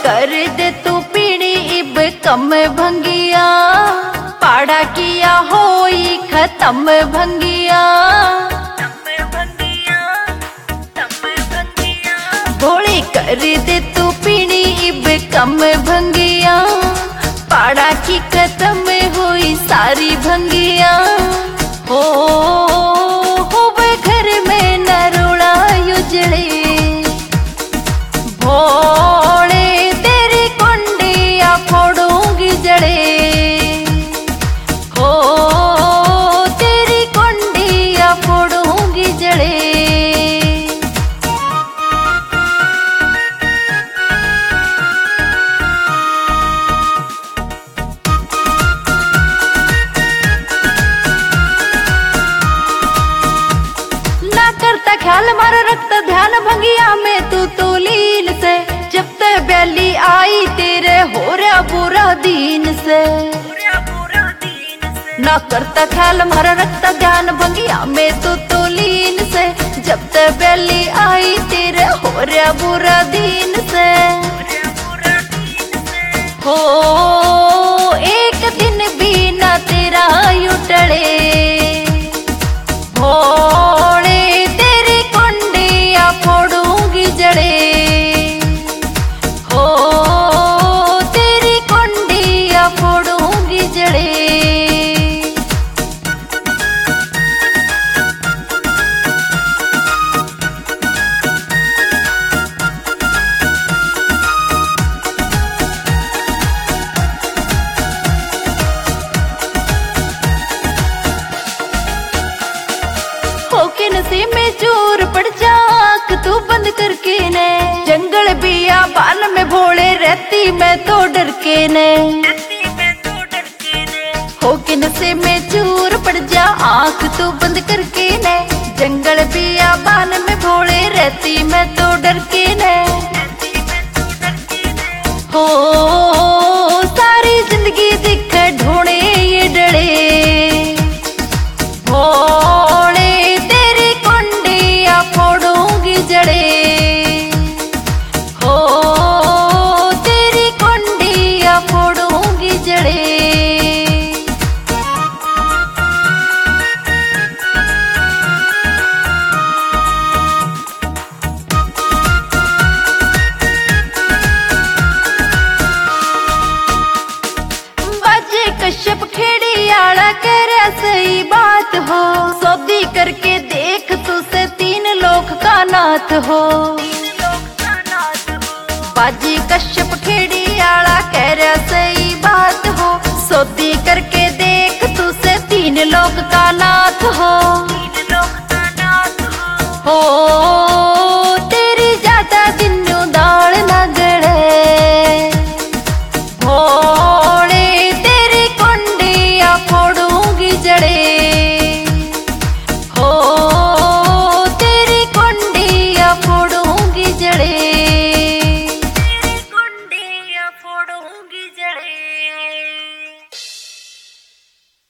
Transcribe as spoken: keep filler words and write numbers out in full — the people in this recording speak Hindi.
कर दे तू पीड़ी इब कम भंगिया, पाड़ा किया होई खत्म भंगिया। भोले कर दे तू पीड़ी इब कम भंगिया, पाड़ा की खत्म हुई सारी भंगिया। हो हो घर में न रोड़ा उजड़े, भोले तेरी कुंडिया फोड़ूंगी जड़े। हो तेरी कुंडिया फोड़ूंगी जड़े। करता ख्याल मारो रखता ध्यान भंगिया में तू तो लीन से, जब ते बैली आई तेरे हो रहा बुरा दीन से। ना करता ख्याल मारो रखता ध्यान भंगिया में तू तो लीन से, जब ते बैली आई तेरे हो रहा बुरा दीन से। हो एक दिन भी ना तेरा यू टले, भोले तेरी कुंडिया फोड़ूंगी जड़े। हो तेरी कुंडिया फोड़ूंगी जड़े। होके नशे में चूर पड़ जा आँख तू बंद करके ने, जंगल बिया बान में भोले रहती मैं तो डर के ने। होके नशे में चूर पड़ जा आँख तू बंद करके ने, जंगल बिया बान में भोले रहती मैं तो डर के ने। हो सारी जिंदगी दिख ढूंढे ये डरे, भोले तेरी कुंडिया फोड़ूंगी जड़े। हो तेरी कुंडिया फोड़ूंगी जड़े। बाजे कश्यप खेड़ी आला कह रहा सही बात हो, सौदी करके देख तुझसे तीन लोक का नाथ हो। बाजी कश्यप खेड़ी आला कह रहा सही बात हो, सौदी करके देख तुझसे तीन लोक का नाथ हो। हो